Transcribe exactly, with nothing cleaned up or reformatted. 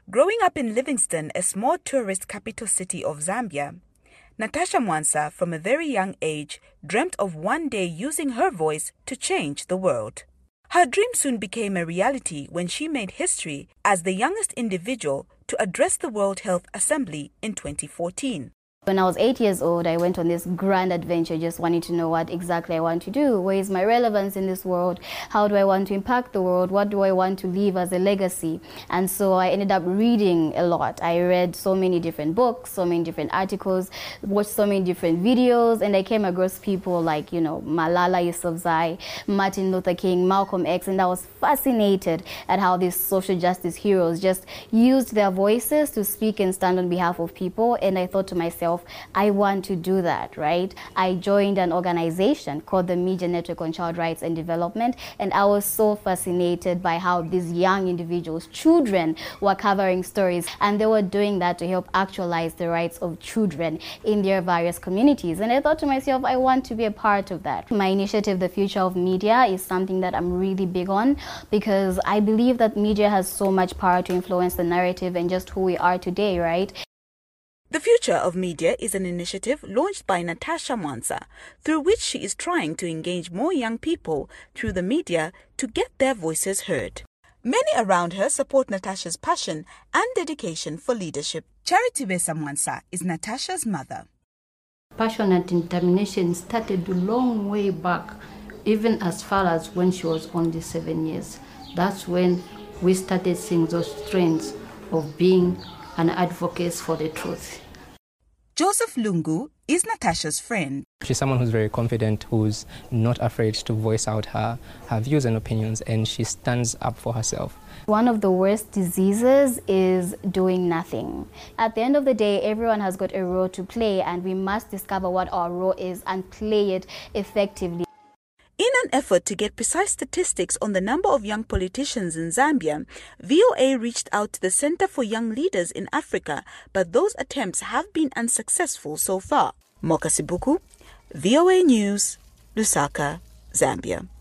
Growing up in Livingstone, a small tourist capital city of Zambia, Natasha Mwansa, from a very young age, dreamt of one day using her voice to change the world. Her dream soon became a reality when she made history as the youngest individual to address the World Health Assembly in twenty fourteen. When I was eight years old, I went on this grand adventure, just wanting to know what exactly I want to do. Where is my relevance in this world? How do I want to impact the world? What do I want to leave as a legacy? And so I ended up reading a lot. I read so many different books, so many different articles, watched so many different videos, and I came across people like, you know, Malala Yousafzai, Martin Luther King, Malcolm X, and I was fascinated at how these social justice heroes just used their voices to speak and stand on behalf of people. And I thought to myself, I want to do that, right? I joined an organization called the Media Network on Child Rights and Development, and I was so fascinated by how these young individuals, children, were covering stories, and they were doing that to help actualize the rights of children in their various communities. And I thought to myself, I want to be a part of that. My initiative, The Future of Media, is something that I'm really big on because I believe that media has so much power to influence the narrative and just who we are today, right? The Future of Media is an initiative launched by Natasha Mwansa, through which she is trying to engage more young people through the media to get their voices heard. Many around her support Natasha's passion and dedication for leadership. Charity Besa Mwansa is Natasha's mother. Passion and determination started a long way back, even as far as when she was only seven years. That's when we started seeing those trends of being an advocate for the truth. Joseph Lungu is Natasha's friend. She's someone who's very confident, who's not afraid to voice out her, her views and opinions, and she stands up for herself. One of the worst diseases is doing nothing. At the end of the day, everyone has got a role to play, and we must discover what our role is and play it effectively. In an effort to get precise statistics on the number of young politicians in Zambia, V O A reached out to the Center for Young Leaders in Africa, but those attempts have been unsuccessful so far. Moka Sibuku, V O A News, Lusaka, Zambia.